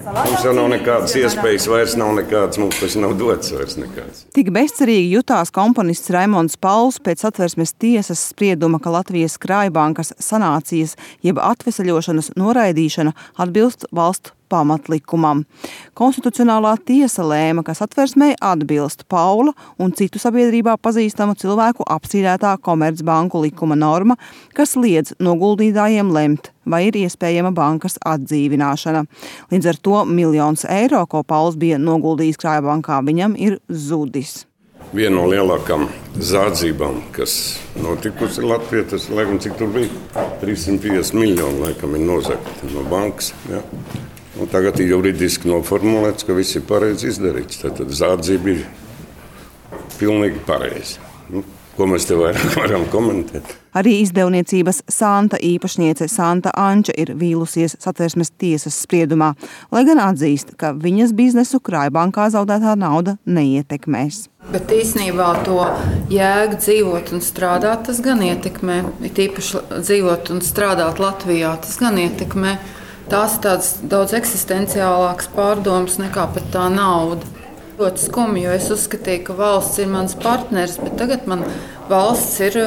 Mums jau nav nekādas iespējas, vairs nav nekādas, mums tas nav dots vairs nekāds. Tik bezcerīgi jutās komponists Raimonds Pauls pēc Satversmes tiesas sprieduma, ka Latvijas Krājbankas sanācijas jeb atvesaļošanas noraidīšana atbilst valsts pamatlikumam. Konstitucionālā tiesa lēma, ka Satversmei atbilst Paula un citu sabiedrībā pazīstamu cilvēku apstrīdētā Komercbanku likuma norma, kas liedz noguldītājiem lemt, vai ir iespējama bankas atdzīvināšana. Līdz ar to 1 miljons eiro, ko Pauls bija noguldījis Krājbankā, viņam ir zudis. Viena no lielākām zādzībām, kas notikusi Latvijā, tas, laikam, cik tur bija, 350 miljoni, laikam, ir nozagti no bankas. Ja. Tagad ir juridiski noformulēts, ka viss ir pareizi izdarīts. Tātad zādzība ir pilnīgi pareizi. Ko mēs te varam komentēt? Arī izdevniecības Santa īpašniece Santa Anča ir vīlusies Satversmes tiesas spriedumā, lai gan atzīst, ka viņas biznesu Krājbankā zaudētā nauda neietekmēs. Bet īstenībā to jēgu dzīvot un strādāt, tas gan ietekmē. It īpaši dzīvot un strādāt Latvijā, tas gan ietekmē. Tās ir tādas daudz eksistenciālākas pārdomas nekā pat tā nauda. Ļoti skumji, jo es uzskatīju, ka valsts ir mans partners, bet tagad man valsts ir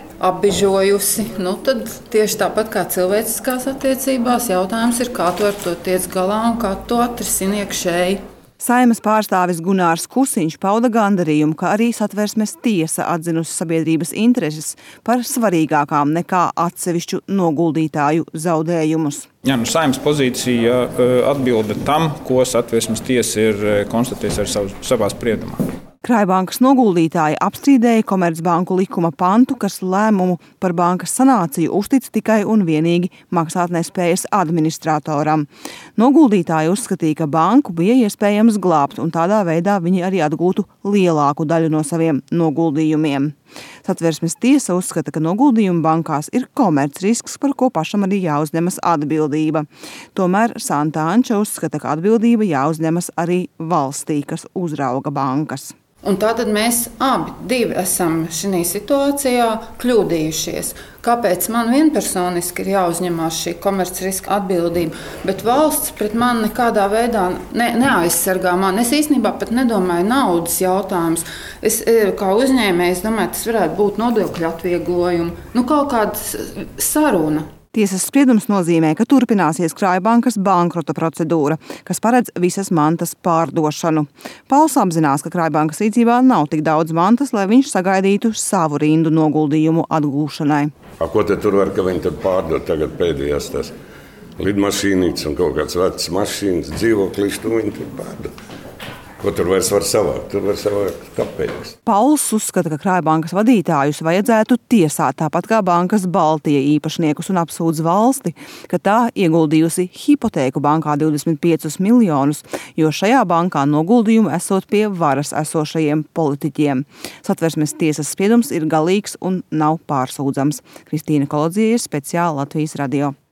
apbižojusi. Tad tieši tāpat kā cilvēciskās attiecībās, jautājums ir, kā tu ar to tiec galā un kā tu atrisini iekšēji. Saeimas pārstāvis Gunārs Kusiņš pauda gandarījumu, ka arī Satversmes tiesa atzinusi sabiedrības intereses par svarīgākām nekā atsevišķu noguldītāju zaudējumus. Saeimas pozīcija atbilda tam, ko Satversmes tiesa ir konstatējusi savā spriedumā. Krājbankas noguldītāji apstrīdēja Komercbanku likuma pantu, kas lēmumu par bankas sanāciju uztic tikai un vienīgi maksātnespējas administratoram. Noguldītāji uzskatīja, ka banku bija iespējams glābt, un tādā veidā viņi arī atgūtu lielāku daļu no saviem noguldījumiem. Satversmes tiesa uzskata, ka noguldījumi bankās ir komercrisks, par ko pašam arī jāuzņemas atbildība. Tomēr Santa Anča uzskata, ka atbildība jāuzņemas arī valstī, kas uzrauga bankas. Un tātad mēs divi esam šajā situācijā kļūdījušies. Kāpēc man vienpersoniski ir jāuzņemās šī komercriska atbildība, bet valsts pret mani nekādā veidā neaizsargā mani. Es īstenībā pat nedomāju naudas jautājumus. Es kā uzņēmējs domāju, tas varētu būt nodokļu atvieglojumi, kaut kāda saruna. Tiesas spriedums nozīmē, ka turpināsies Krājbankas bankrota procedūra, kas paredz visas mantas pārdošanu. Pauls apzinās, ka Krājbankas rīcībā nav tik daudz mantas, lai viņš sagaidītu savu rindu noguldījumu atgūšanai. Ko te tur var, ka viņi tad pārdod tagad pēdējās tās lidmašīnītes un kaut kāds vecs mašīnas, dzīvoklīši, tu viņi tur pārdod? Ko tur vairs var savākt? Tur var savākt kapeikas. Pauls uzskata, ka Krājbankas vadītājus vajadzētu tiesāt, tāpat kā Bankas Baltija īpašniekus, un apsūdz valsti, ka tā ieguldījusi hipotēku bankā 25 miljonus, jo šajā bankā noguldījumu esot pie varas esošajiem politiķiem. Satversmes tiesas spriedums ir galīgs un nav pārsūdzams. Kristīna Kolodzieva, Speciāli Latvijas radio.